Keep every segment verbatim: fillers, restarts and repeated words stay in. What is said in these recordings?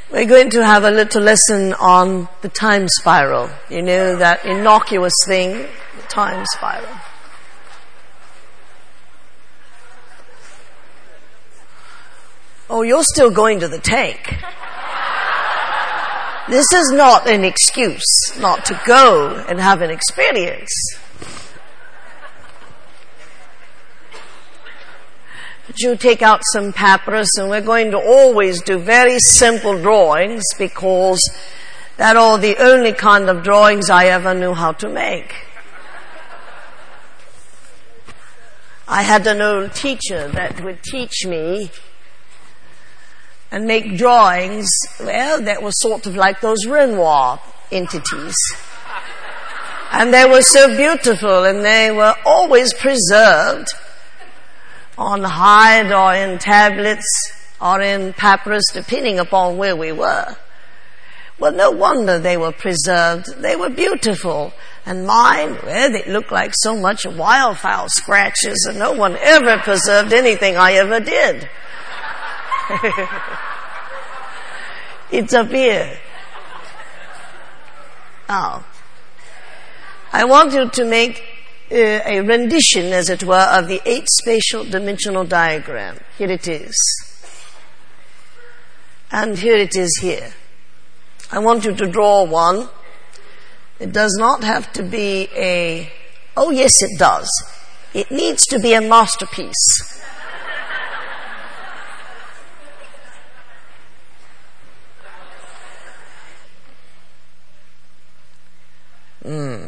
We're going to have a little lesson on the time spiral. You know, that innocuous thing, the time spiral. Oh, you're still going to the tank. This is not an excuse not to go and have an experience. You take out some papyrus, and we're going to always do very simple drawings because that are the only kind of drawings I ever knew how to make. I had an old teacher that would teach me and make drawings, well, that were sort of like those Renoir entities. And they were so beautiful, and they were always preserved on hide or in tablets or in papyrus, depending upon where we were. Well, no wonder they were preserved. They were beautiful. And mine, well, they looked like so much wildfowl scratches, and no one ever preserved anything I ever did. It's up here. Now, I want you to make uh, a rendition, as it were, of the eight spatial dimensional diagram. Here it is. And here it is here. I want you to draw one. It does not have to be a... Oh, yes, it does. It needs to be a masterpiece. Mm.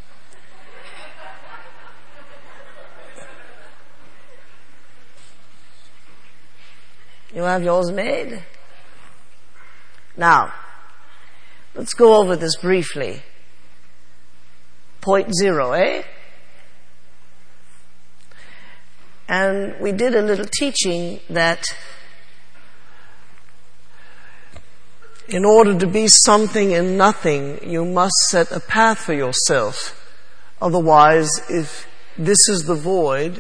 You have yours made? Now, let's go over this briefly. Point zero, eh? And we did a little teaching that in order to be something in nothing, you must set a path for yourself. Otherwise, if this is the void,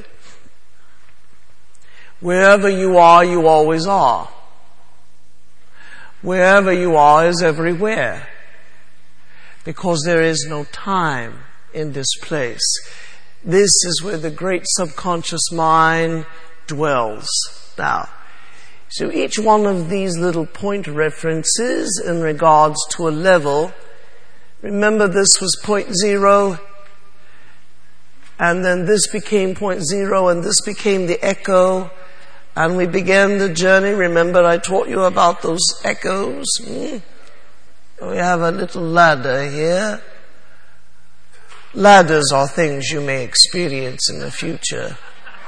wherever you are, you always are. Wherever you are is everywhere. Because there is no time in this place. This is where the great subconscious mind dwells. Now, so each one of these little point references in regards to a level, remember this was point zero, and then this became point zero, and this became the echo, and we began the journey. Remember I taught you about those echoes? Hmm? We have a little ladder here. Ladders are things you may experience in the future.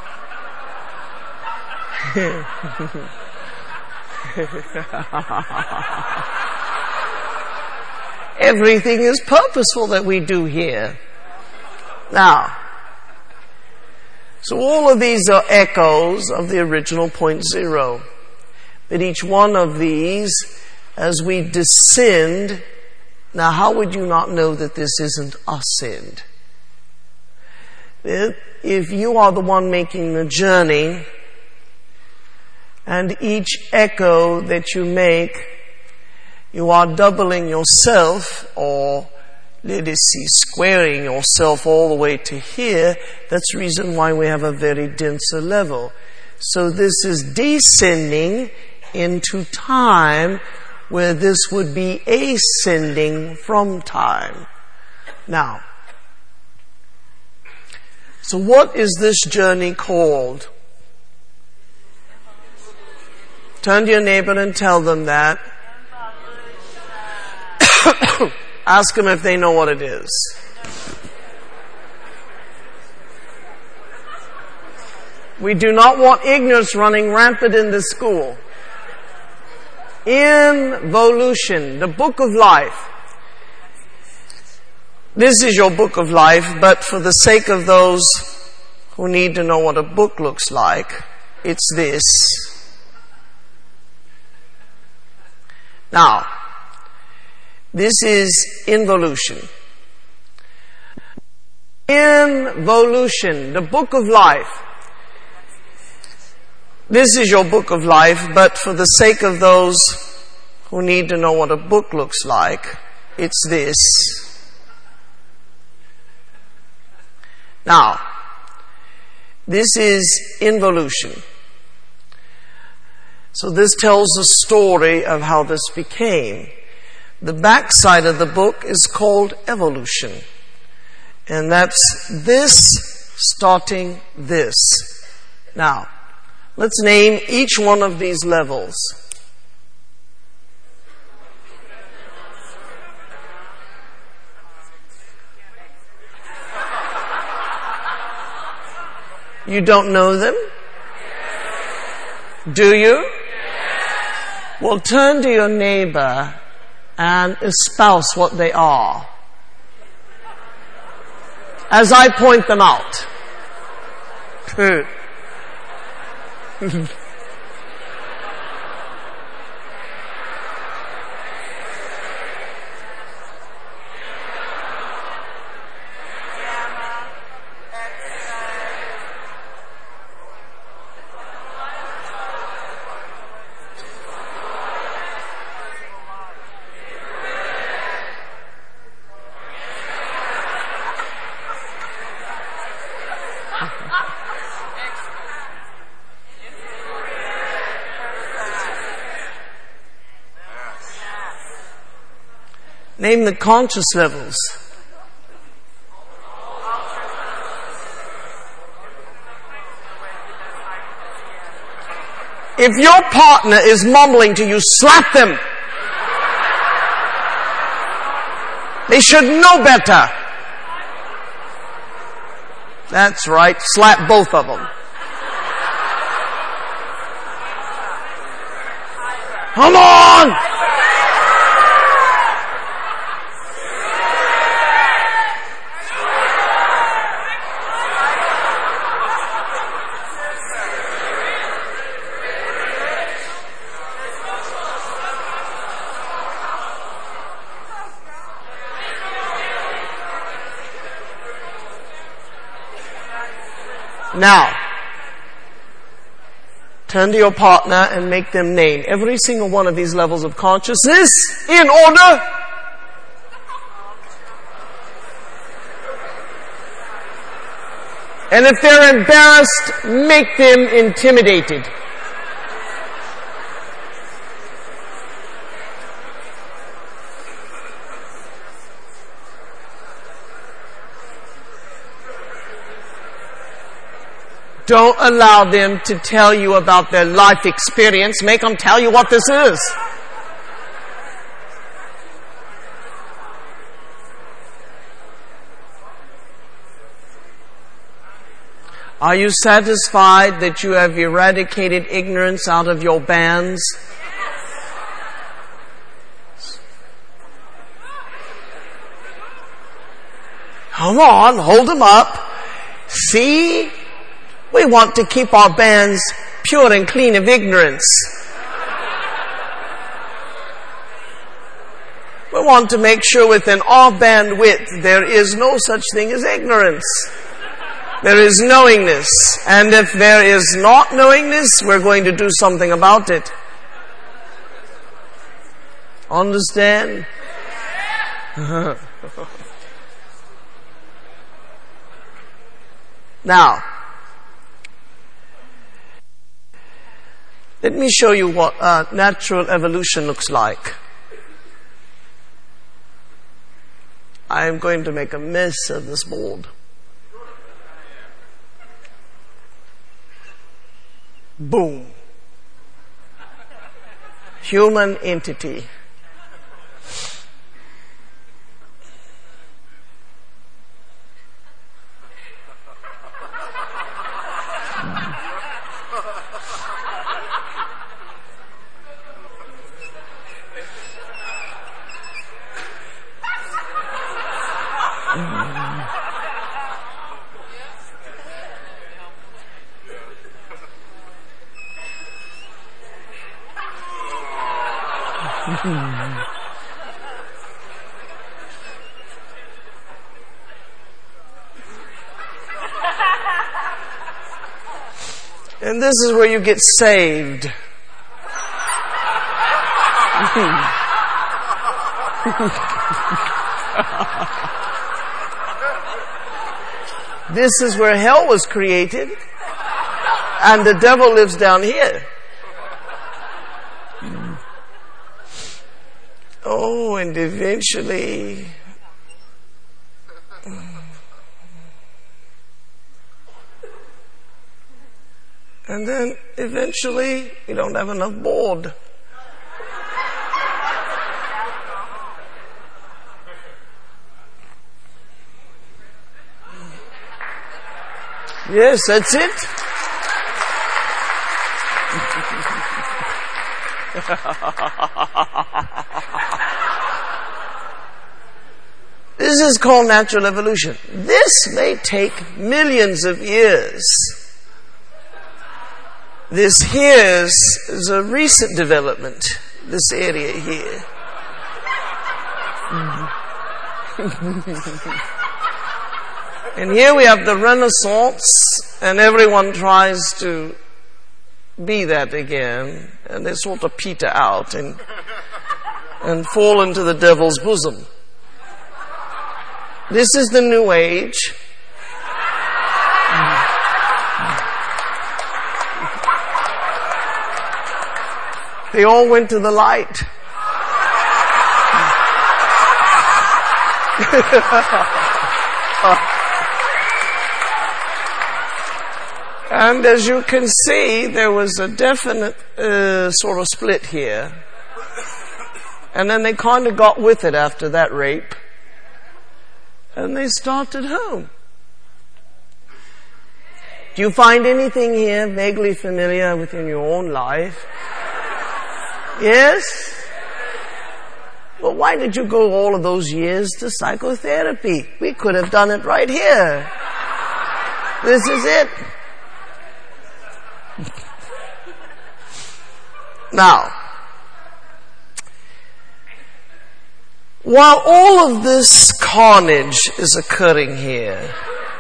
Everything is purposeful that we do here. Now, so all of these are echoes of the original point zero. But each one of these, as we descend, now how would you not know that this isn't ascend? If you are the one making the journey, and each echo that you make, you are doubling yourself, or let us see, squaring yourself all the way to here. That's the reason why we have a very denser level. So this is descending into time, where this would be ascending from time. Now, so what is this journey called? Turn to your neighbor and tell them that. Ask them if they know what it is. We do not want ignorance running rampant in the school. Involution, the book of life. This is your book of life, but for the sake of those who need to know what a book looks like, it's this. Now, this is involution. Involution, the book of life. This is your book of life, but for the sake of those who need to know what a book looks like, it's this. Now, this is involution. So this tells the story of how this became. The backside of the book is called evolution. And that's this starting this. Now, let's name each one of these levels. You don't know them? Do you? Well, turn to your neighbor and espouse what they are as I point them out. Name the conscious levels. If your partner is mumbling to you, slap them. They should know better. That's right, slap both of them. Come on! Now, turn to your partner and make them name every single one of these levels of consciousness in order. And if they're embarrassed, make them intimidated. Don't allow them to tell you about their life experience. Make them tell you what this is. Are you satisfied that you have eradicated ignorance out of your bands? Come on, hold them up. See? We want to keep our bands pure and clean of ignorance. We want to make sure within our bandwidth there is no such thing as ignorance. There is knowingness. And if there is not knowingness, we're going to do something about it. Understand? Now, let me show you what uh, natural evolution looks like. I am going to make a mess of this board. Boom. Human entity. And this is where you get saved. This is where hell was created, and the devil lives down here. Oh, and eventually, and then eventually, we don't have enough board. Yes, that's it. This is called natural evolution. This may take millions of years. This here is, is a recent development, this area here. And here we have the Renaissance, and everyone tries to be that again, and they sort of peter out and, and fall into the devil's bosom. This is the New Age. They all went to the light. And as you can see, there was a definite uh, sort of split here. And then they kind of got with it after that rape. And they started home. Do you find anything here vaguely familiar within your own life? Yes? Well, why did you go all of those years to psychotherapy? We could have done it right here. This is it. Now, while all of this carnage is occurring here,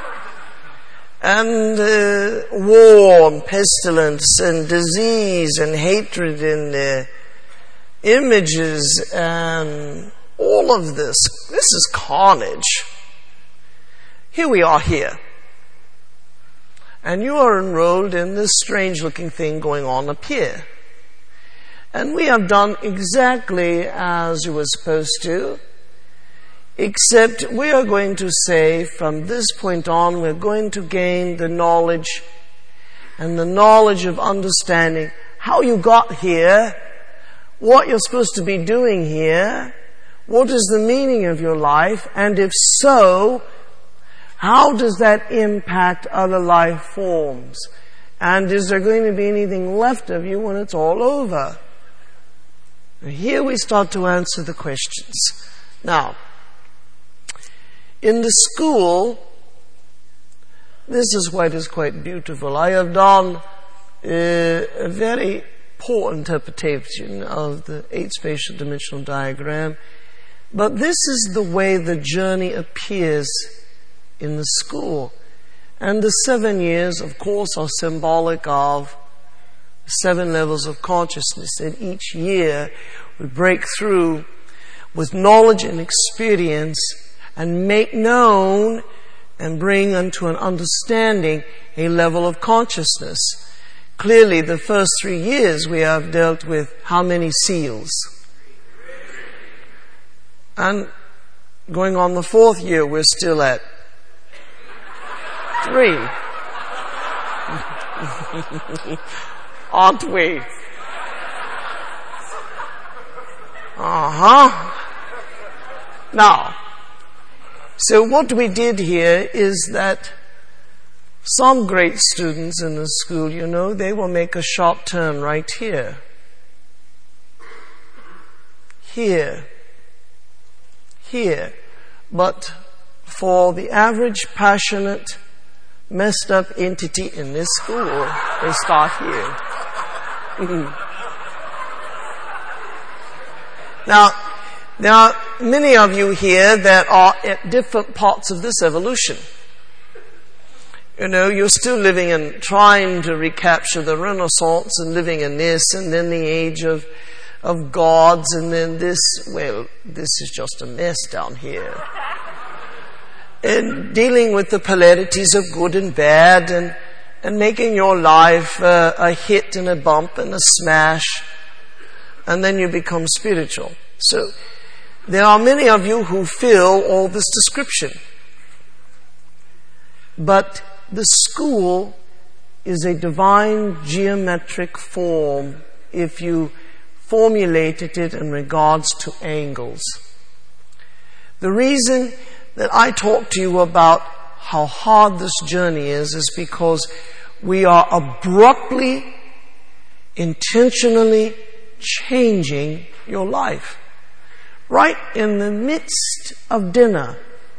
and uh, war and pestilence and disease and hatred and uh, images and all of this, this is carnage. Here we are here. And you are enrolled in this strange looking thing going on up here. And we have done exactly as you were supposed to, except we are going to say from this point on we're going to gain the knowledge and the knowledge of understanding how you got here, what you're supposed to be doing here, what is the meaning of your life, and if so, how does that impact other life forms? And is there going to be anything left of you when it's all over? And here we start to answer the questions. Now, in the school, this is what is quite beautiful. I have done uh, a very poor interpretation of the eight spatial dimensional diagram, but this is the way the journey appears in the school. And the seven years, of course, are symbolic of seven levels of consciousness. And each year we break through with knowledge and experience and make known and bring unto an understanding a level of consciousness. Clearly, the first three years we have dealt with how many seals? And going on the fourth year, we're still at three. Aren't we? Uh-huh. Now, so what we did here is that some great students in the school, you know, they will make a sharp turn right here. Here. Here. But for the average passionate, messed up entity in this school, they start here. Mm-hmm. Now, there are many of you here that are at different parts of this evolution. You know, you're still living in trying to recapture the Renaissance and living in this, and then the age of of gods, and then this, well, this is just a mess down here. And dealing with the polarities of good and bad, and, and making your life uh, a hit and a bump and a smash, and then you become spiritual. So, there are many of you who fill all this description. But the school is a divine geometric form if you formulated it in regards to angles. The reason that I talk to you about how hard this journey is is because we are abruptly, intentionally changing your life. Right in the midst of dinner,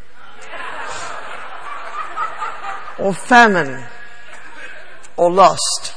or famine, or lust.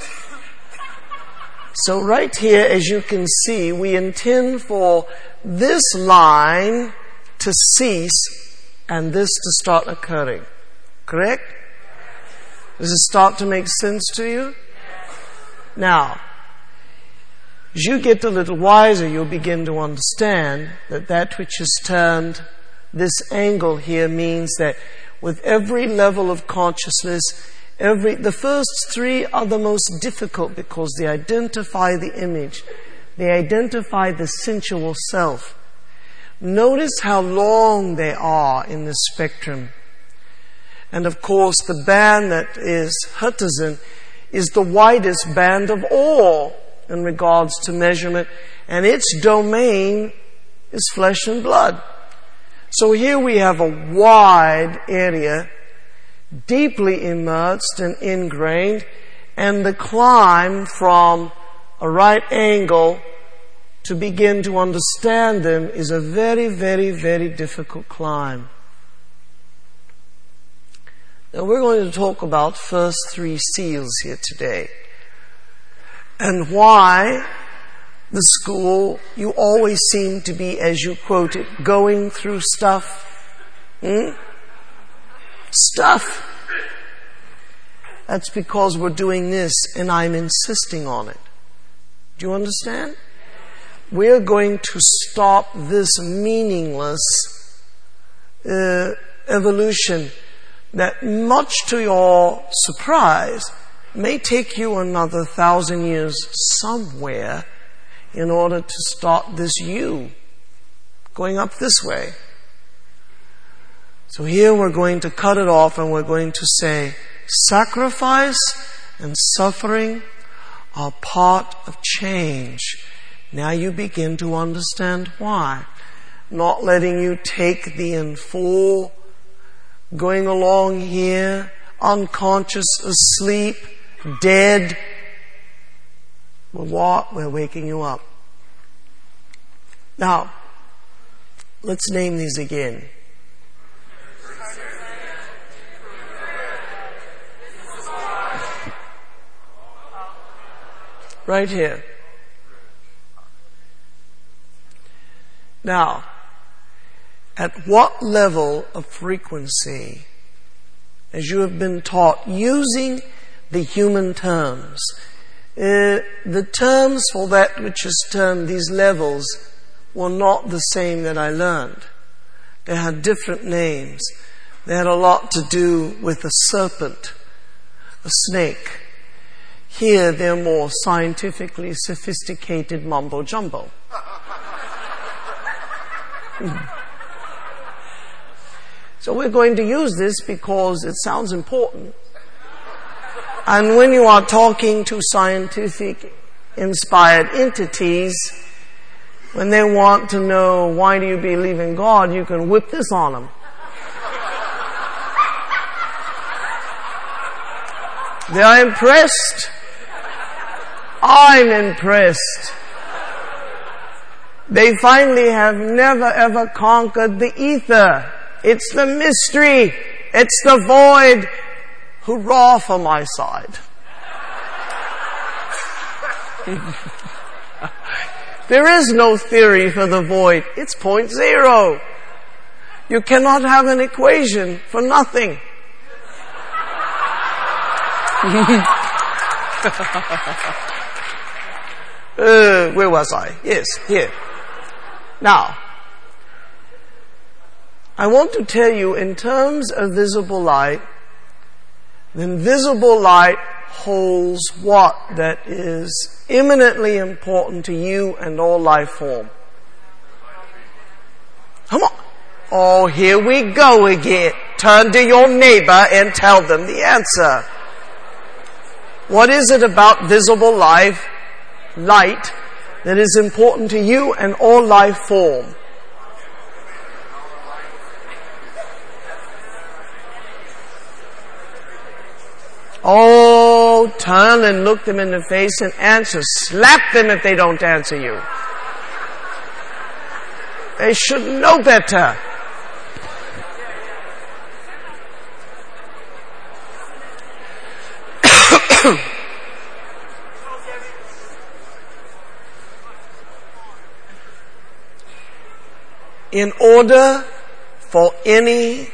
So right here, as you can see, we intend for this line to cease and this to start occurring. Correct? Does it start to make sense to you? Now, as you get a little wiser, you'll begin to understand that that which is termed this angle here means that with every level of consciousness, every, the first three are the most difficult because they identify the image. They identify the sensual self. Notice how long they are in the spectrum. And of course, the band that is Hirtizen is the widest band of all in regards to measurement, and its domain is flesh and blood. So here we have a wide area, deeply immersed and ingrained, and the climb from a right angle to begin to understand them is a very, very, very difficult climb. Now we're going to talk about first three seals here today, and why the school, you always seem to be, as you quote it, going through stuff. Hmm? Stuff. That's because we're doing this and I'm insisting on it. Do you understand? We're going to stop this meaningless uh, evolution that, much to your surprise, may take you another thousand years somewhere in order to start this U going up this way. So here we're going to cut it off and we're going to say sacrifice and suffering are part of change. Now you begin to understand why. Not letting you take the in full, going along here, unconscious, asleep, dead. We're what? We're waking you up. Now, let's name these again. Right here. Now, at what level of frequency, as you have been taught, using the human terms, Uh, the terms for that which is termed these levels were not the same that I learned. They had different names. They had a lot to do with a serpent, a snake. Here they're more scientifically sophisticated mumbo jumbo. So we're going to use this because it sounds important. And when you are talking to scientific inspired entities, when they want to know why do you believe in God, you can whip this on them. They are impressed. I'm impressed. They finally have never ever conquered the ether. It's the mystery. It's the void. Hurrah for my side. There is no theory for the void. It's point zero. You cannot have an equation for nothing. Uh, where was I? Yes, here. Now, I want to tell you in terms of visible light, the invisible light holds what that is eminently important to you and all life form. Come on. Oh, here we go again. Turn to your neighbor and tell them the answer. What is it about visible life, light, that is important to you and all life form? Oh, turn and look them in the face and answer. Slap them if they don't answer you. They should know better. In order for any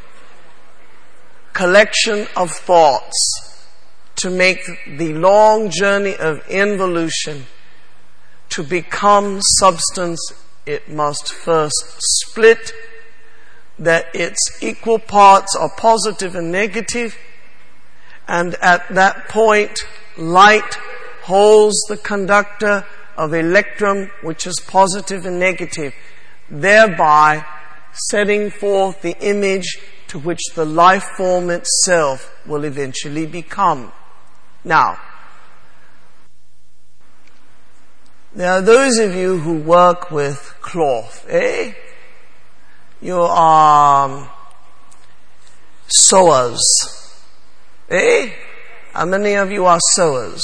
collection of thoughts to make the long journey of involution to become substance, it must first split, that its equal parts are positive and negative, and at that point, light holds the conductor of electrum, which is positive and negative, thereby setting forth the image to which the life form itself will eventually become. Now, there are those of you who work with cloth, eh? You are um, sewers, eh? How many of you are sewers?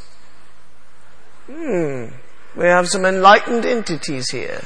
Hmm, we have some enlightened entities here.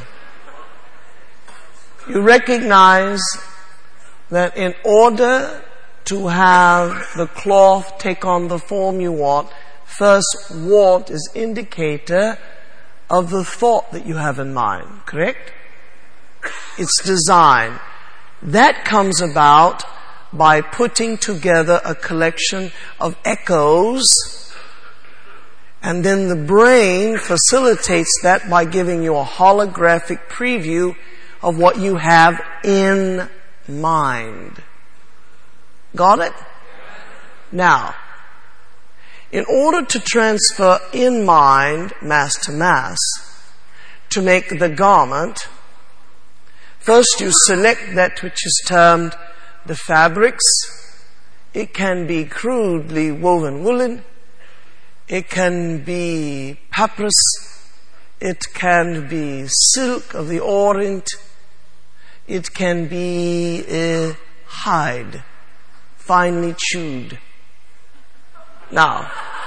You recognize that in order to have the cloth take on the form you want, first wart is indicator of the thought that you have in mind, correct? It's design. That comes about by putting together a collection of echoes, and then the brain facilitates that by giving you a holographic preview of what you have in mind. Got it? Now, in order to transfer in mind, mass to mass, to make the garment, first you select that which is termed the fabrics. It can be crudely woven woolen. It can be papyrus. It can be silk of the Orient. It can be a hide, finely chewed. Now,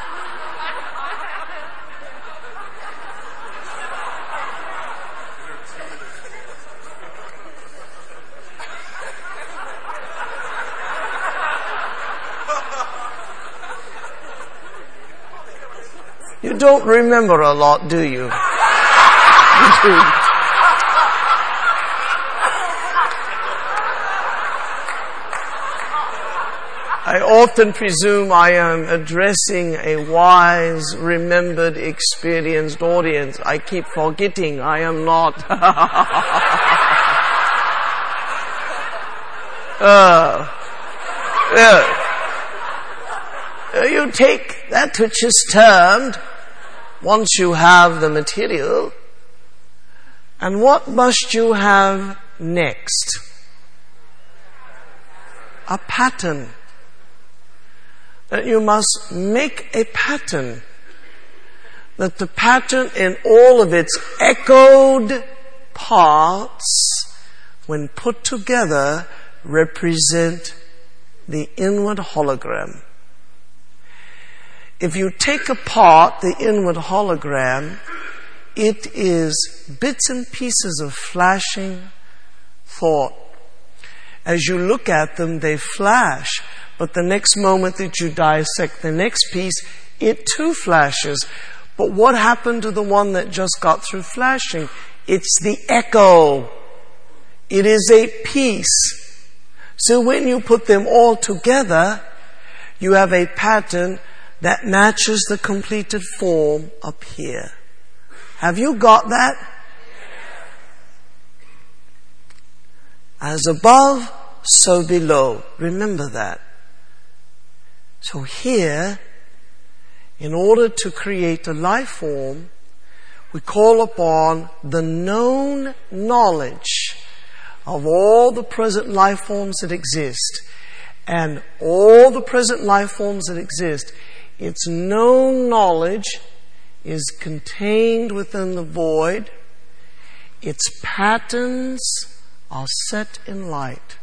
you don't remember a lot, do you? You do. I often presume I am addressing a wise, remembered, experienced audience. I keep forgetting I am not. uh, uh, you take that which is termed, once you have the material, and what must you have next? A pattern. That you must make a pattern, that the pattern in all of its echoed parts, when put together, represent the inward hologram. If you take apart the inward hologram, it is bits and pieces of flashing thought. As you look at them, they flash. But the next moment that you dissect the next piece, it too flashes. But what happened to the one that just got through flashing? It's the echo. It is a piece. So when you put them all together, you have a pattern that matches the completed form up here. Have you got that? As above, so below. Remember that. So here, in order to create a life form, we call upon the known knowledge of all the present life forms that exist. And all the present life forms that exist, its known knowledge is contained within the void. Its patterns are set in light.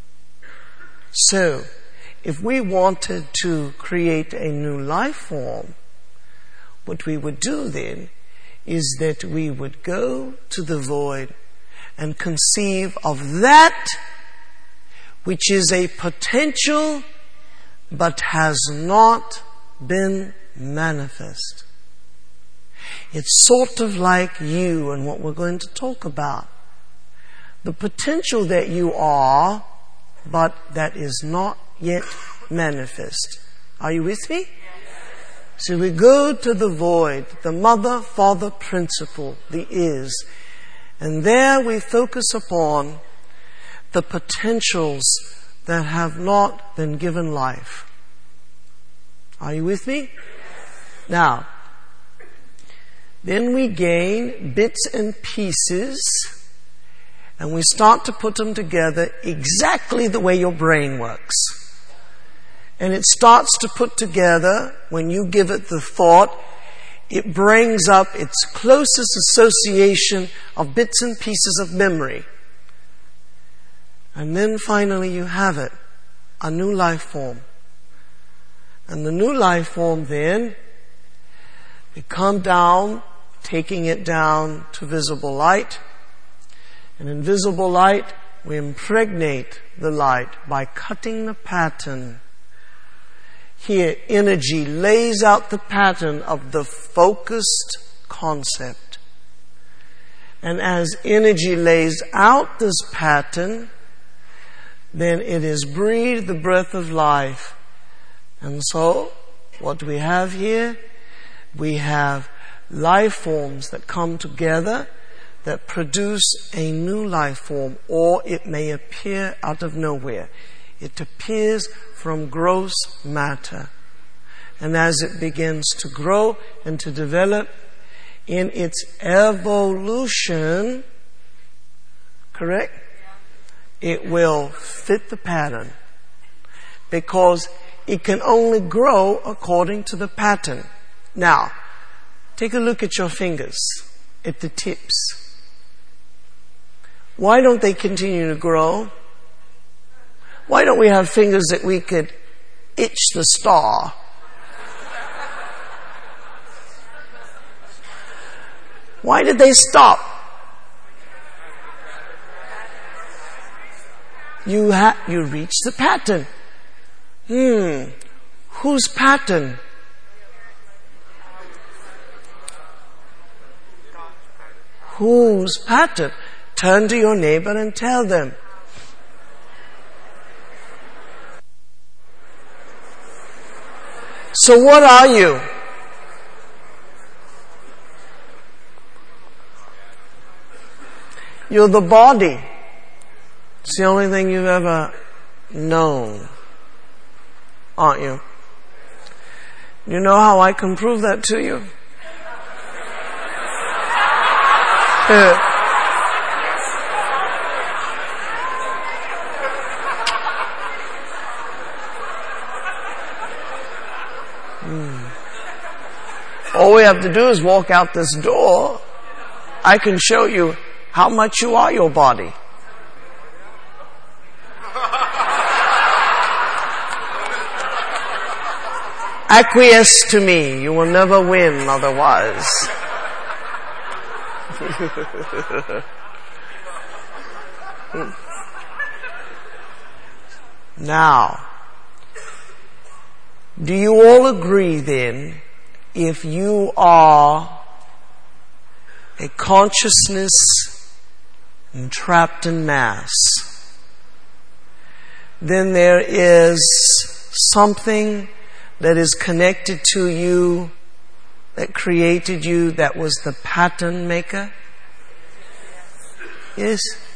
So, if we wanted to create a new life form, what we would do then is that we would go to the void and conceive of that which is a potential but has not been manifest. It's sort of like you and what we're going to talk about. The potential that you are, but that is not yet manifest. Are you with me? So we go to the void, the mother, father principle, the is. And there we focus upon the potentials that have not been given life. Are you with me? Now, then we gain bits and pieces and we start to put them together exactly the way your brain works. And it starts to put together, when you give it the thought, it brings up its closest association of bits and pieces of memory. And then finally you have it, a new life form. And the new life form then, we come down, taking it down to visible light. And in visible light, we impregnate the light by cutting the pattern. Here, energy lays out the pattern of the focused concept. And as energy lays out this pattern, then it is breathed the breath of life. And so, what we have here, we have life forms that come together that produce a new life form, or it may appear out of nowhere. It appears from gross matter. And as it begins to grow and to develop in its evolution, correct? It will fit the pattern. Because it can only grow according to the pattern. Now, take a look at your fingers, at the tips. Why don't they continue to grow? Why don't we have fingers that we could itch the star? Why did they stop? You ha- you reach the pattern. Hmm. Whose pattern? Whose pattern? Turn to your neighbor and tell them. So what are you? You're the body. It's the only thing you've ever known, aren't you? You know how I can prove that to you? Uh, All we have to do is walk out this door. I can show you how much you are your body. Acquiesce to me. You will never win otherwise. Now, do you all agree then, if you are a consciousness entrapped in mass, then there is something that is connected to you that created you that was the pattern maker? Yes?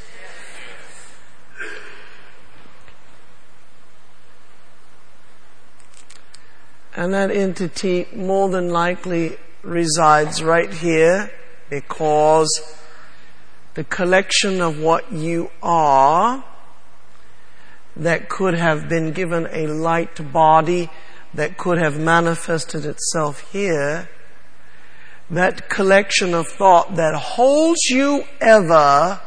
And that entity more than likely resides right here because the collection of what you are that could have been given a light body that could have manifested itself here, that collection of thought that holds you ever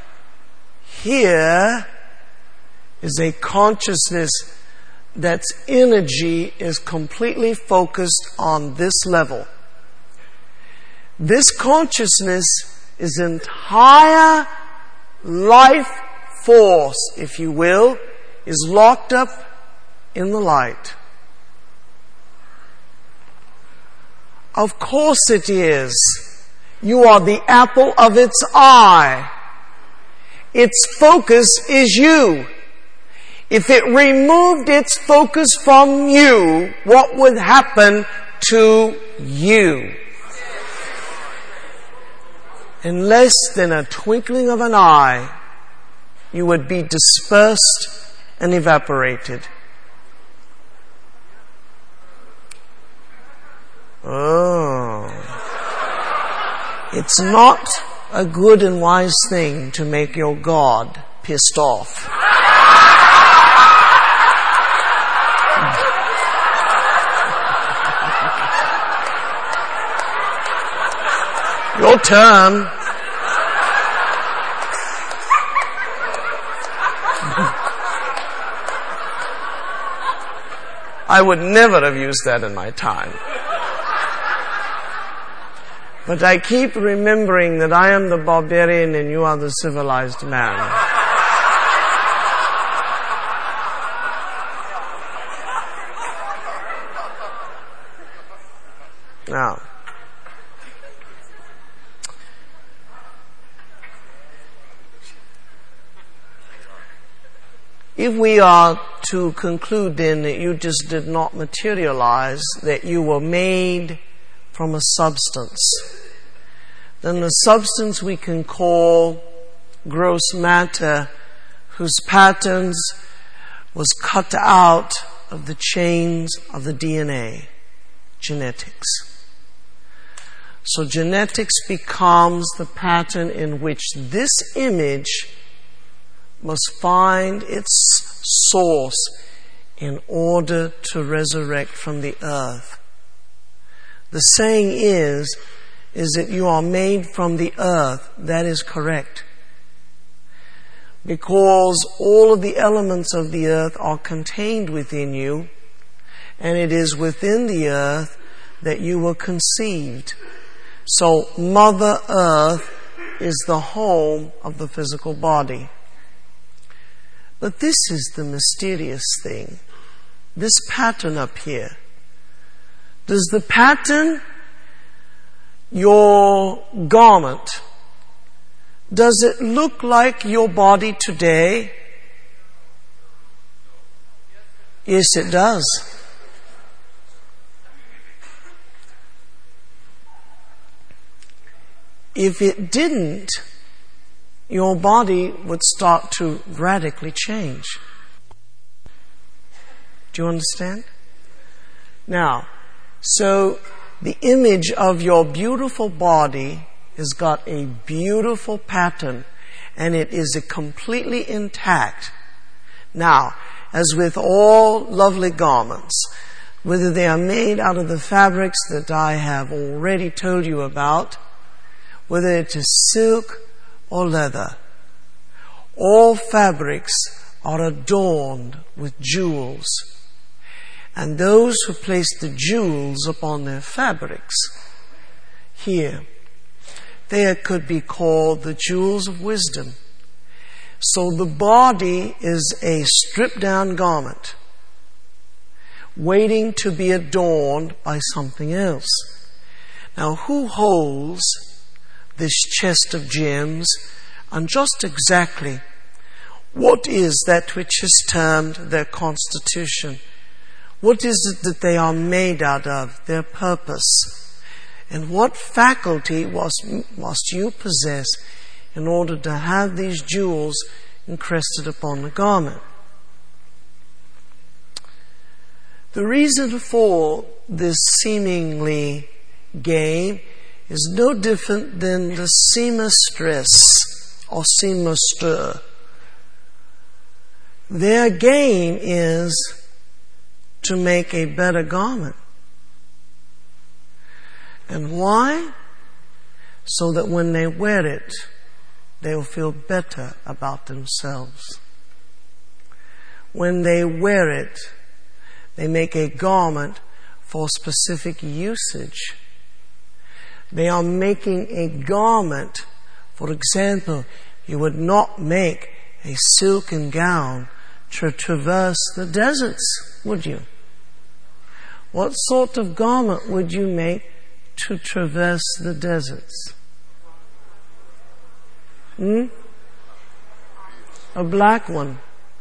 here is a consciousness that's energy is completely focused on this level. This consciousness is entire life force, if you will, is locked up in the light. Of course it is. You are the apple of its eye. Its focus is you. If it removed its focus from you, what would happen to you? In less than a twinkling of an eye, you would be dispersed and evaporated. Oh. It's not a good and wise thing to make your God pissed off. Your turn. I would never have used that in my time. But I keep remembering that I am the barbarian and you are the civilized man. Now, if we are to conclude then that you just did not materialize, that you were made from a substance, then the substance we can call gross matter, whose patterns was cut out of the chains of the D N A, genetics. So genetics becomes the pattern in which this image must find its source in order to resurrect from the earth. The saying is, is that you are made from the earth. That is correct. Because all of the elements of the earth are contained within you, and it is within the earth that you were conceived. So Mother Earth is the home of the physical body. But this is the mysterious thing. This pattern up here. Does the pattern, your garment, does it look like your body today? Yes, it does. If it didn't, your body would start to radically change. Do you understand? Now, so the image of your beautiful body has got a beautiful pattern, and it is a completely intact. Now, as with all lovely garments, whether they are made out of the fabrics that I have already told you about, whether it is silk or leather, all fabrics are adorned with jewels. And those who place the jewels upon their fabrics, here, they could be called the jewels of wisdom. So the body is a stripped down garment, waiting to be adorned by something else. Now, who holds this chest of gems, and just exactly what is that which is termed their constitution? What is it that they are made out of? Their purpose. And what faculty was, must you possess in order to have these jewels encrusted upon the garment? The reason for this seemingly game is no different than the seamstress or seamster. Their game is to make a better garment. And why? So that when they wear it, they'll feel better about themselves. When they wear it, they make a garment for specific usage. They are making a garment. For example, you would not make a silken gown to traverse the deserts, would you? What sort of garment would you make to traverse the deserts? Hmm? A black one.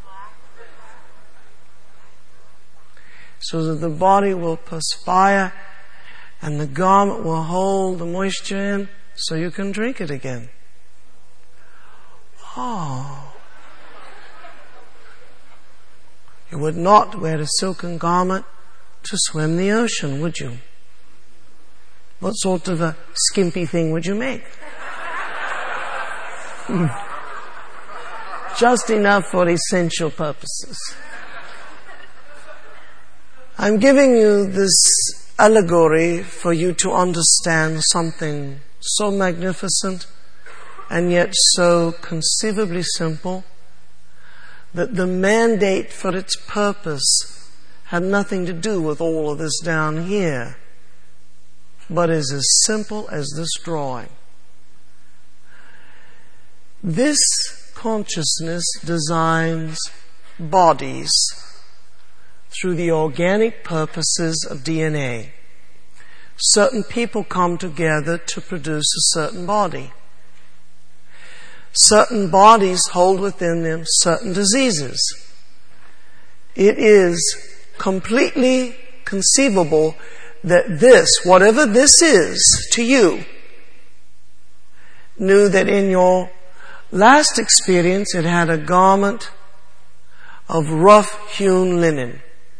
So that the body will perspire and the garment will hold the moisture in so you can drink it again. Oh. You would not wear a silken garment to swim the ocean, would you? What sort of a skimpy thing would you make? Just enough for essential purposes. I'm giving you this allegory for you to understand something so magnificent and yet so conceivably simple that the mandate for its purpose had nothing to do with all of this down here, but is as simple as this drawing. This consciousness designs bodies through the organic purposes of D N A. Certain people come together to produce a certain body. Certain bodies hold within them certain diseases. It is completely conceivable that this, whatever this is to you, knew that in your last experience it had a garment of rough-hewn linen.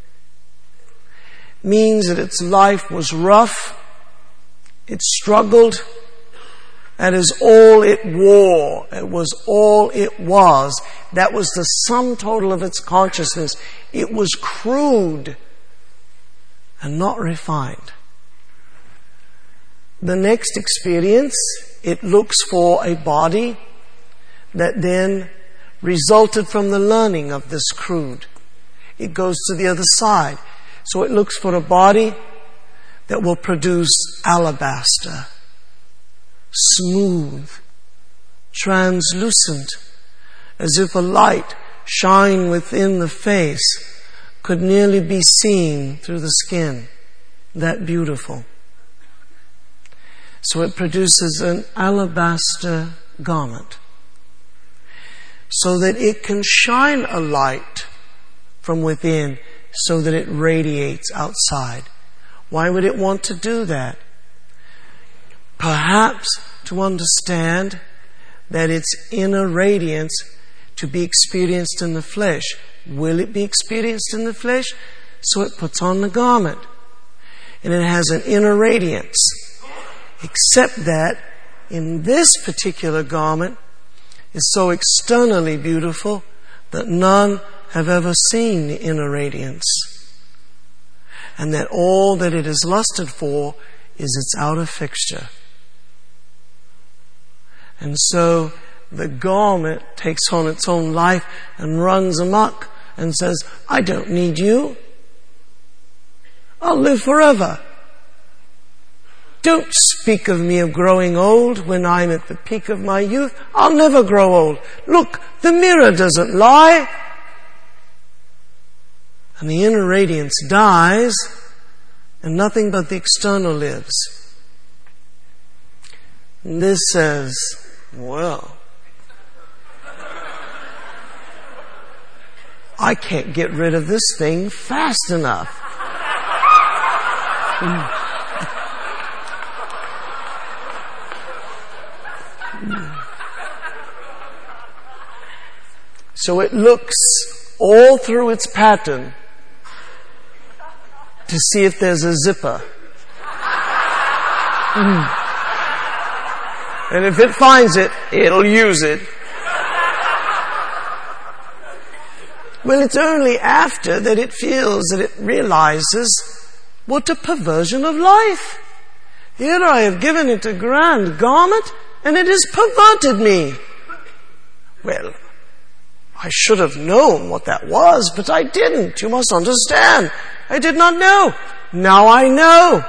Means that its life was rough, it struggled, that is all it wore, it was all it was. That was the sum total of its consciousness. It was crude and not refined. The next experience, it looks for a body that then resulted from the learning of this crude. It goes to the other side. So it looks for a body that will produce alabaster, smooth, translucent, as if a light shine within the face could nearly be seen through the skin. That beautiful. So it produces an alabaster garment so that it can shine a light from within so that it radiates outside. Why would it want to do that? Perhaps to understand that its inner radiance to be experienced in the flesh. Will it be experienced in the flesh? So it puts on the garment. And it has an inner radiance. Except that in this particular garment is so externally beautiful that none have ever seen the inner radiance. And that all that it is lusted for is its outer fixture. And so the garment takes on its own life and runs amok and says, I don't need you. I'll live forever. Don't speak of me of growing old when I'm at the peak of my youth. I'll never grow old. Look, the mirror doesn't lie. And the inner radiance dies, and nothing but the external lives. And this says, well, I can't get rid of this thing fast enough. So it looks all through its pattern to see if there's a zipper. Mm. And if it finds it, it'll use it. Well, it's only after that it feels that it realizes what a perversion of life. Here I have given it a grand garment, and it has perverted me. Well, I should have known what that was, but I didn't. You must understand. I did not know. Now I know.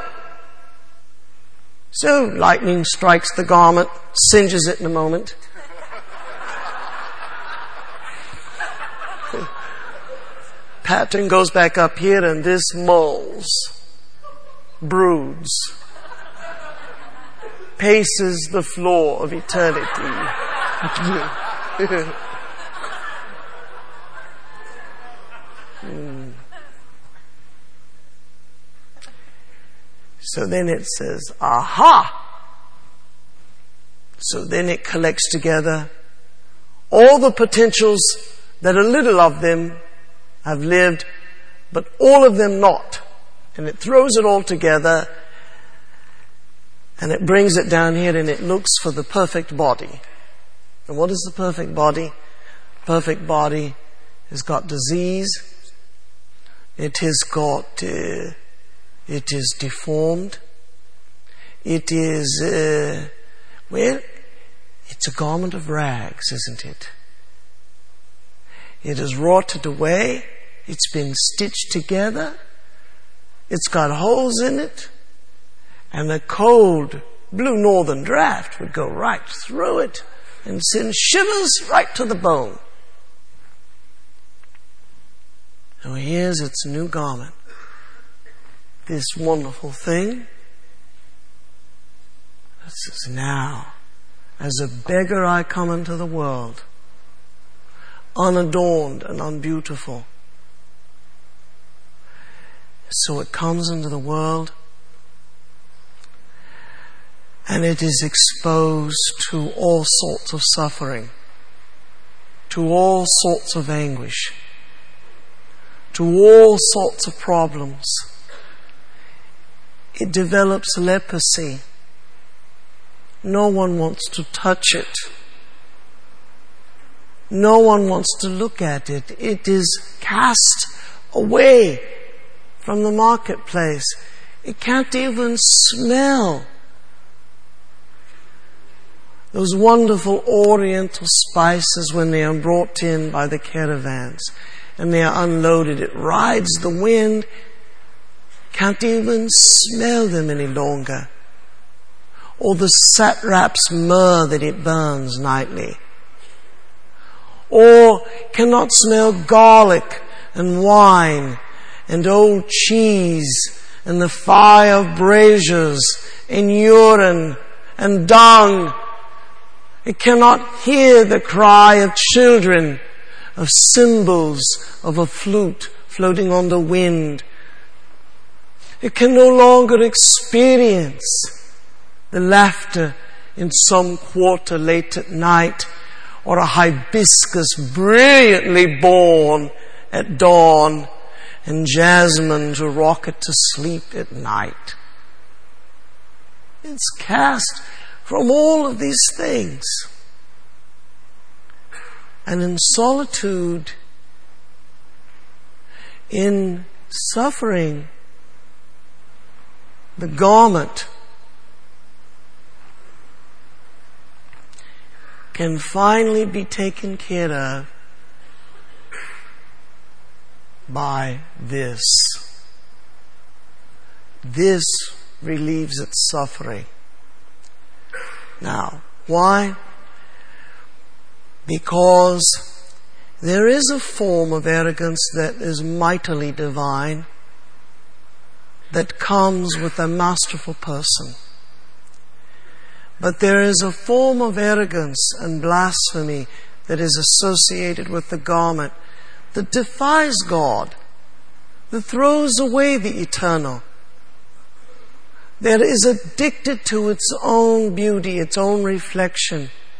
So lightning strikes the garment, singes it in a moment. Pattern goes back up here, and this molds, broods, paces the floor of eternity. mm. So then it says, aha! So then it collects together all the potentials that a little of them have lived, but all of them not. And it throws it all together, and it brings it down here, and it looks for the perfect body. And what is the perfect body? Perfect body has got disease. It has got, uh, it is deformed. It is, uh, well, it's a garment of rags, isn't it? It is rotted away. It's been stitched together. It's got holes in it. And a cold blue northern draft would go right through it and send shivers right to the bone. So here's its new garment. This wonderful thing. It says, now, as a beggar I come into the world, unadorned and unbeautiful. So it comes into the world, and it is exposed to all sorts of suffering, to all sorts of anguish, to all sorts of problems. It develops leprosy. No one wants to touch it. No one wants to look at it. It is cast away from the marketplace. It can't even smell those wonderful oriental spices when they are brought in by the caravans and they are unloaded. It rides the wind. Can't even smell them any longer. Or the satrap's myrrh that it burns nightly. Or cannot smell garlic and wine and old cheese and the fire of braziers and urine and dung. It cannot hear the cry of children, of cymbals, of a flute floating on the wind. It can no longer experience the laughter in some quarter late at night, or a hibiscus brilliantly born at dawn, and jasmine to rock it to sleep at night. It's cast from all of these things. And in solitude, in suffering, the garment can finally be taken care of by this. This relieves its suffering. Now, why? Because there is a form of arrogance that is mightily divine, that comes with a masterful person. But there is a form of arrogance and blasphemy that is associated with the garment that defies God, that throws away the eternal, that is addicted to its own beauty, its own reflection,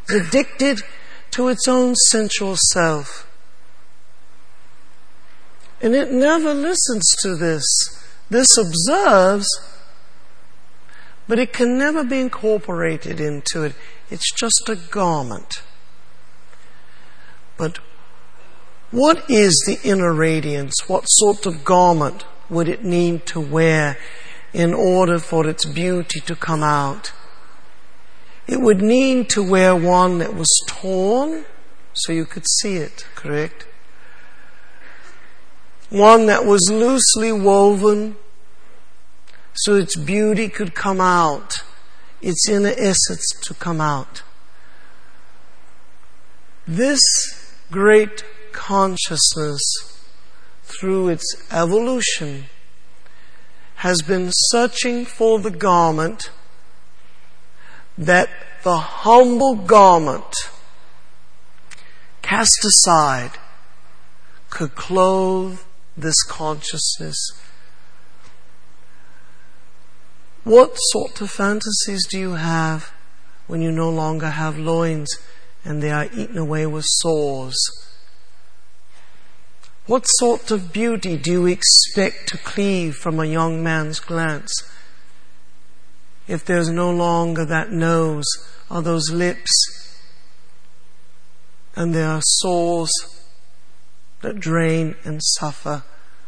It's addicted to its own sensual self. And it never listens to this. This observes, but it can never be incorporated into it. It's just a garment. But what is the inner radiance? What sort of garment would it need to wear in order for its beauty to come out? It would need to wear one that was torn so you could see it, correct? One that was loosely woven so its beauty could come out, its inner essence to come out. This great consciousness, through its evolution, has been searching for the garment that the humble garment, cast aside, could clothe this consciousness. What sort of fantasies do you have when you no longer have loins and they are eaten away with sores? What sort of beauty do you expect to cleave from a young man's glance if there's no longer that nose or those lips and there are sores that drain and suffer?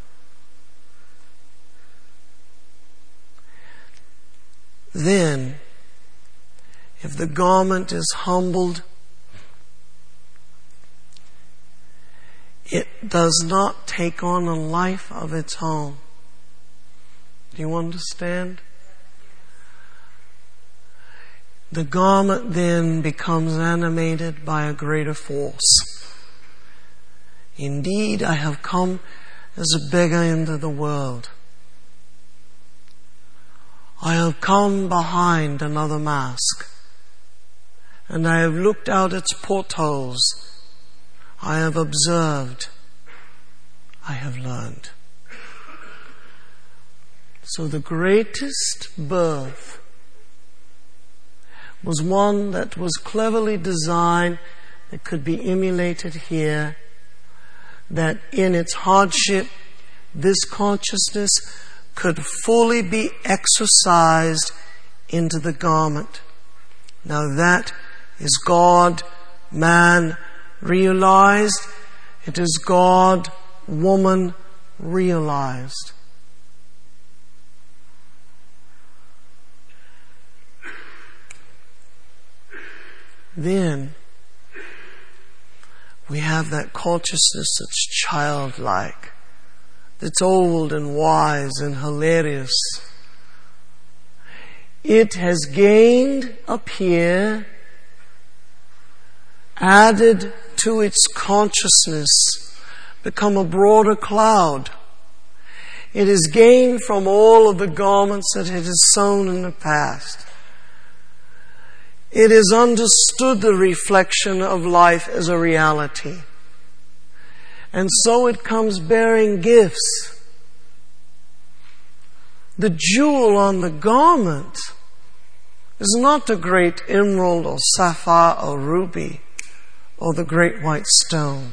Then, if the garment is humbled, it does not take on a life of its own. Do you understand? The garment then becomes animated by a greater force. Indeed, I have come as a beggar into the world. I have come behind another mask, and I have looked out its portholes. I have observed. I have learned. So the greatest birth was one that was cleverly designed, that could be emulated here, that in its hardship, this consciousness could fully be exercised into the garment. Now that is God, man realized. It is God, woman realized. Then we have that consciousness that's childlike, that's old and wise and hilarious. It has gained up here, added to its consciousness, become a broader cloud. It has gained from all of the garments that it has sown in the past. It has understood the reflection of life as a reality. And so it comes bearing gifts. The jewel on the garment is not the great emerald or sapphire or ruby or the great white stone.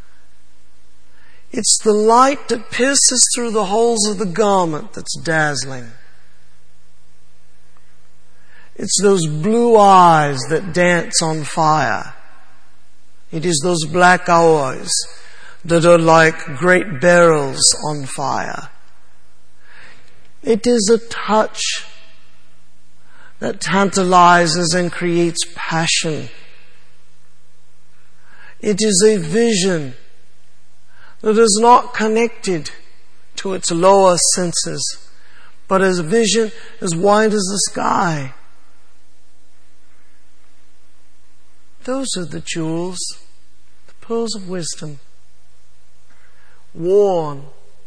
It's the light that pierces through the holes of the garment that's dazzling. It's those blue eyes that dance on fire. It is those black eyes that are like great barrels on fire. It is a touch that tantalizes and creates passion. It is a vision that is not connected to its lower senses, but is a vision as wide as the sky. Those are the jewels, the pearls of wisdom, worn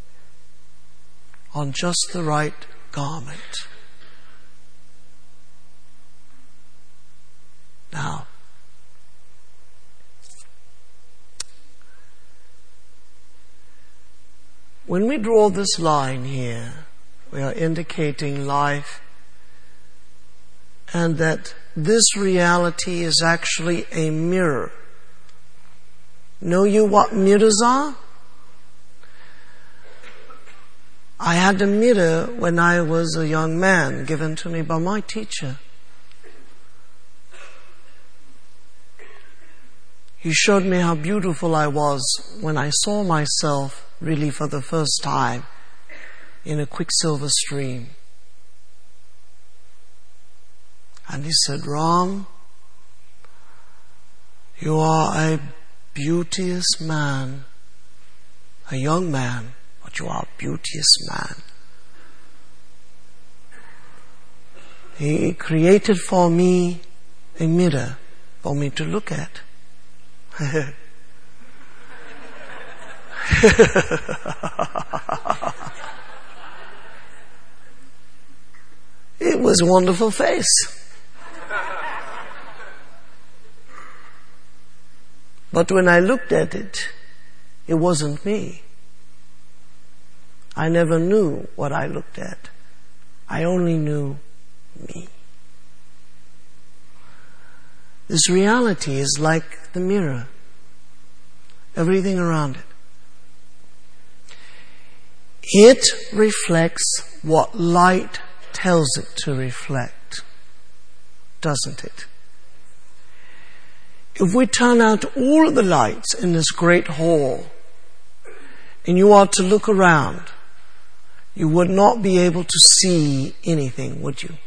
on just the right garment. Now, when we draw this line here, we are indicating life and that this reality is actually a mirror. Know you what mirrors are? I had a mirror when I was a young man, given to me by my teacher. He showed me how beautiful I was when I saw myself really for the first time in a quicksilver stream. And he said, Ram, you are a beauteous man, a young man, but you are a beauteous man. He created for me a mirror for me to look at. It was a wonderful face. But when I looked at it, it wasn't me. I never knew what I looked at. I only knew me. This reality is like the mirror. Everything around it. It reflects what light tells it to reflect, doesn't it? If we turn out all of the lights in this great hall, and you are to look around, you would not be able to see anything, would you?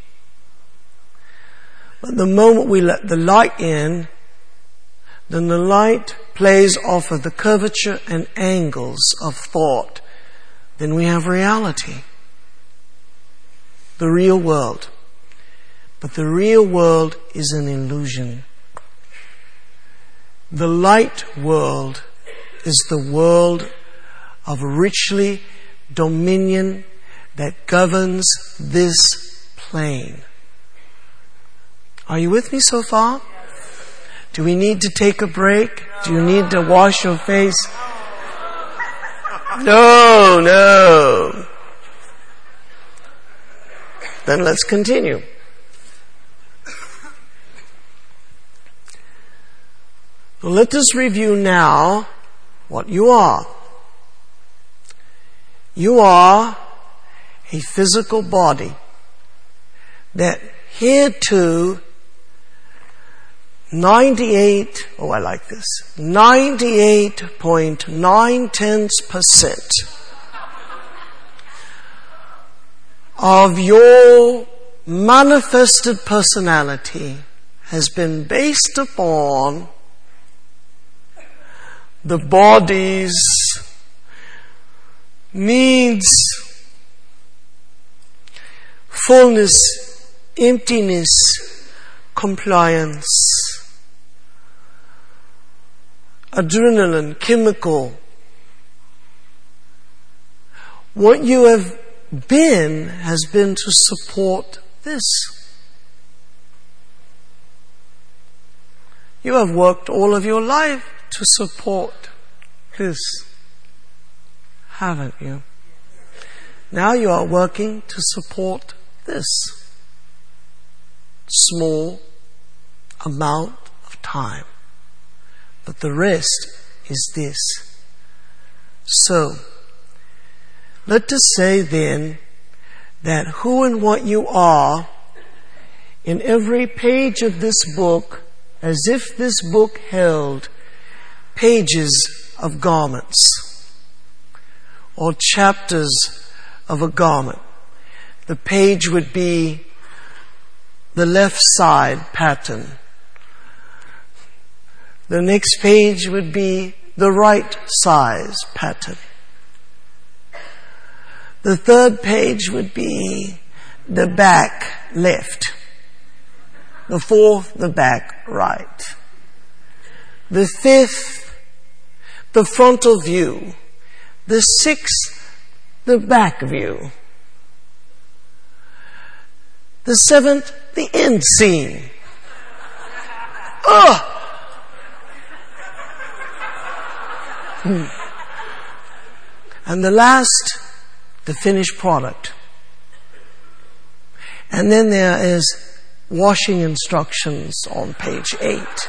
But the moment we let the light in, then the light plays off of the curvature and angles of thought. Then we have reality. The real world. But the real world is an illusion. The light world is the world of richly dominion that governs this plane. Are you with me so far? Do we need to take a break? Do you need to wash your face? No, no. Then let's continue. So let us review now what you are. You are a physical body that hereto ninety-eight, oh I like this, ninety-eight point nine tenths percent of your manifested personality has been based upon the body's needs, fullness, emptiness, compliance, adrenaline, chemical. What you have been has been to support this. You have worked all of your life to support this, haven't you? Now you are working to support this small amount of time. But the rest is this. So, let us say then that who and what you are in every page of this book, as if this book held pages of garments or chapters of a garment. The page would be the left side pattern. The next page would be the right size pattern. The third page would be the back left. The fourth, the back right. The fifth, the frontal view. The sixth, the back view. The seventh, the end scene. Oh! Hmm. And the last, the finished product. And then there is washing instructions on page eight.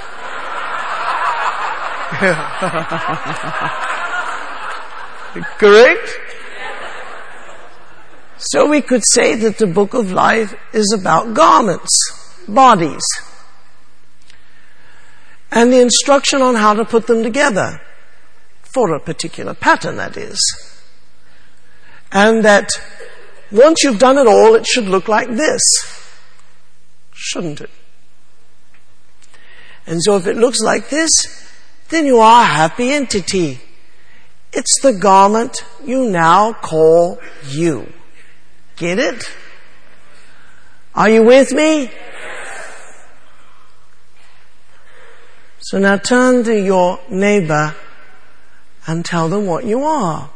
Correct? So we could say that the book of life is about garments, bodies, and the instruction on how to put them together for a particular pattern, that is. And that once you've done it all, it should look like this, shouldn't it? And so if it looks like this, then you are a happy entity. It's the garment you now call you. Get it? Are you with me? So now turn to your neighbor and tell them what you are.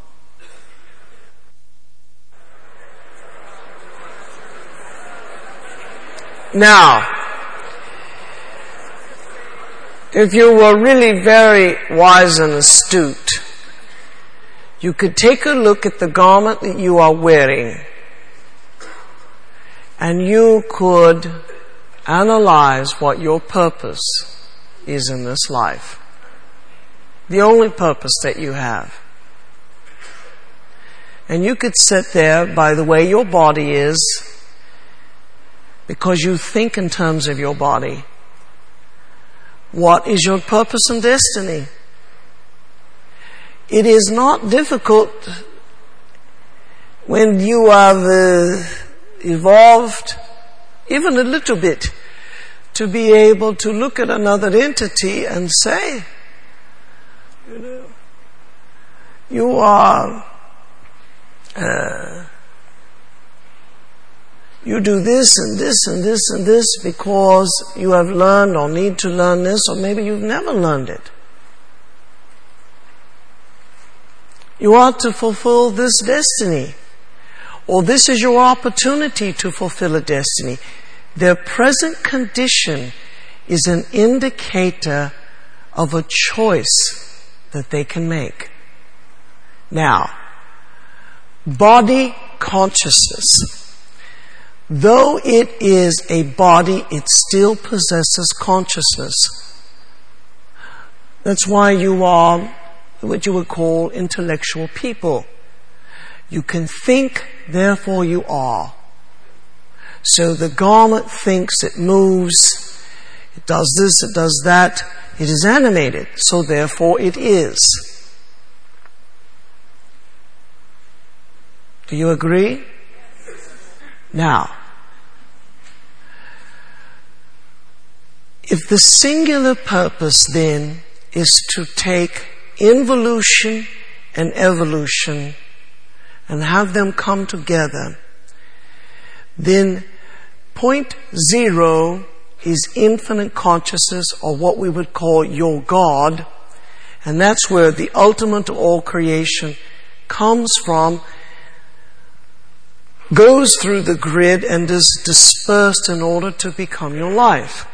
Now, if you were really very wise and astute, you could take a look at the garment that you are wearing, and you could analyze what your purpose is in this life. The only purpose that you have. And you could sit there by the way your body is, because you think in terms of your body. What is your purpose and destiny? It is not difficult when you have uh, evolved even a little bit to be able to look at another entity and say, you know, you are, uh, you do this and this and this and this because you have learned or need to learn this, or maybe you've never learned it. You are to fulfill this destiny, or this is your opportunity to fulfill a destiny. Their present condition is an indicator of a choice that they can make. Now, body consciousness. Though it is a body, it still possesses consciousness. That's why you are what you would call intellectual people. You can think, therefore you are. So the garment thinks, it moves, it does this, it does that, it is animated, so therefore it is. Do you agree? Now, if the singular purpose then is to take involution and evolution and have them come together, then point zero is infinite consciousness, or what we would call your God, and that's where the ultimate of all creation comes from, goes through the grid and is dispersed in order to become your life.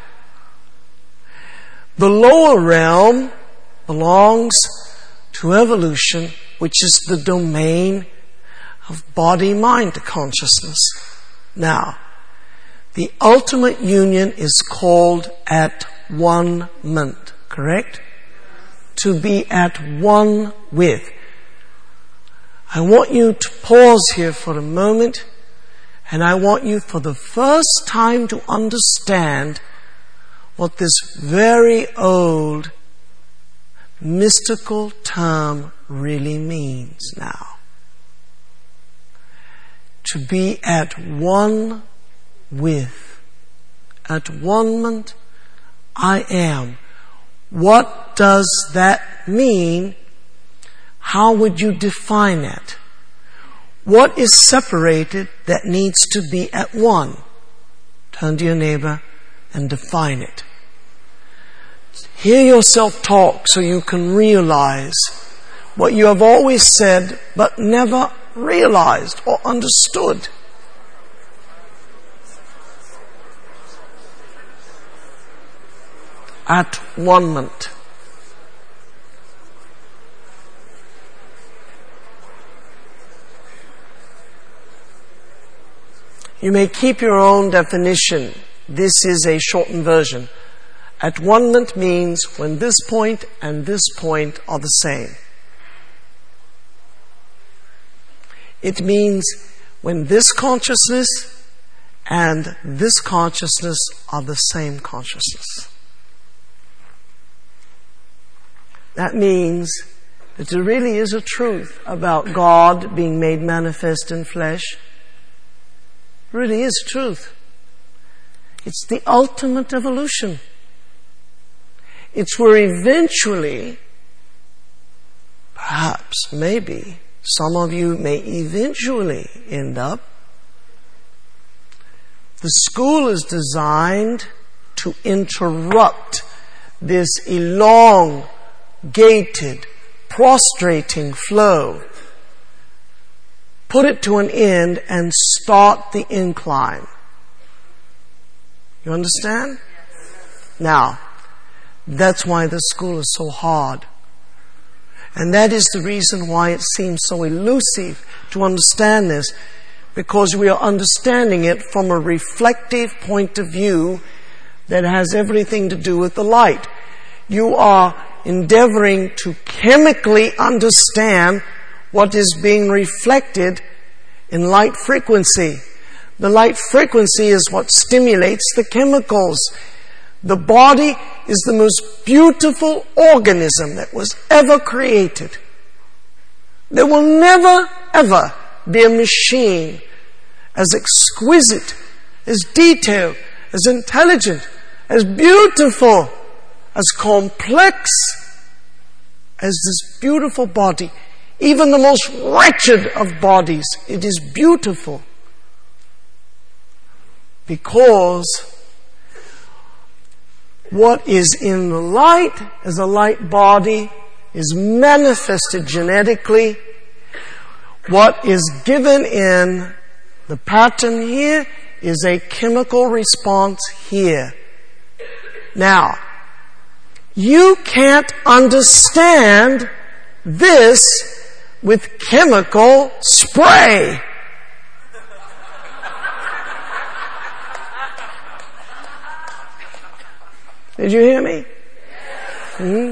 The lower realm belongs to evolution, which is the domain of body-mind consciousness. Now, the ultimate union is called at one-ment, correct? To be at one with. I want you to pause here for a moment, and I want you for the first time to understand what this very old mystical term really means now. To be at one with. At one-ment, I am. What does that mean? How would you define it? What is separated that needs to be at one? Turn to your neighbor and define it. Hear yourself talk so you can realize what you have always said but never realized or understood. At one-ment. You may keep your own definition, This is a shortened version. At one-ment means when this point and this point are the same. It means when this consciousness and this consciousness are the same consciousness. That means that there really is a truth about God being made manifest in flesh. It really is truth. It's the ultimate evolution. It's where eventually, perhaps, maybe, some of you may eventually end up. The school is designed to interrupt this elongated, prostrating flow, put it to an end, and start the incline. You understand? Now, that's why the school is so hard. And that is the reason why it seems so elusive to understand this, because we are understanding it from a reflective point of view that has everything to do with the light. You are endeavoring to chemically understand what is being reflected in light frequency. The light frequency is what stimulates the chemicals. The body is the most beautiful organism that was ever created. There will never, ever be a machine as exquisite, as detailed, as intelligent, as beautiful, as complex as this beautiful body. Even the most wretched of bodies, it is beautiful. Because what is in the light as a light body is manifested genetically. What is given in the pattern here is a chemical response here. Now, you can't understand this with chemical spray. Did you hear me? Hmm?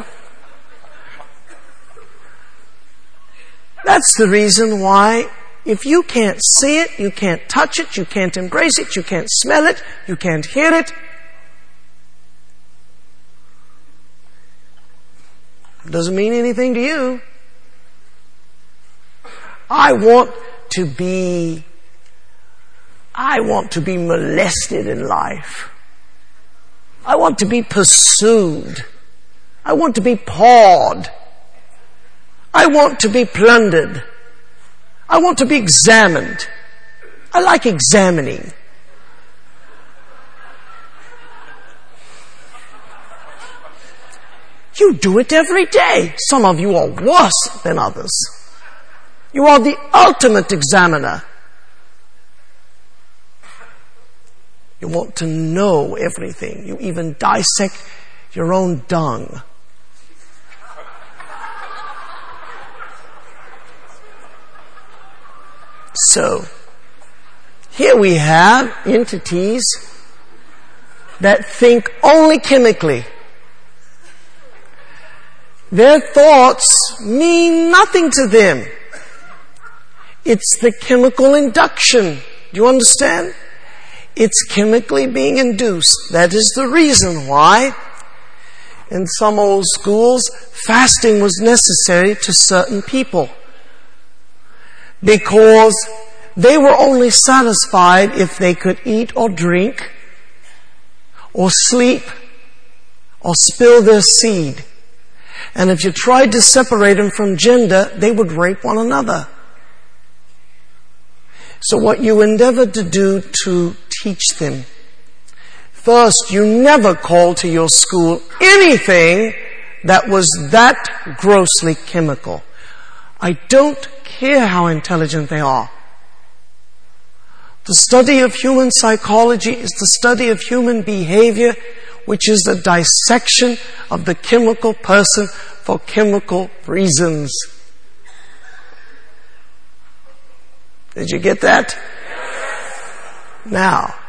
That's the reason why if you can't see it, you can't touch it, you can't embrace it, you can't smell it, you can't hear it, it doesn't mean anything to you. I want to be, I want to be molested in life. I want to be pursued. I want to be pawed. I want to be plundered. I want to be examined. I like examining. You do it every day. Some of you are worse than others. You are the ultimate examiner. You want to know everything. You even dissect your own dung. So, here we have entities that think only chemically. Their thoughts mean nothing to them. It's the chemical induction. Do you understand? It's chemically being induced. That is the reason why in some old schools fasting was necessary to certain people. Because they were only satisfied if they could eat or drink or sleep or spill their seed. And if you tried to separate them from gender, they would rape one another. So what you endeavored to do to teach them, first, you never called to your school anything that was that grossly chemical. I don't care how intelligent they are. The study of human psychology is the study of human behavior, which is the dissection of the chemical person for chemical reasons. Did you get that? Now,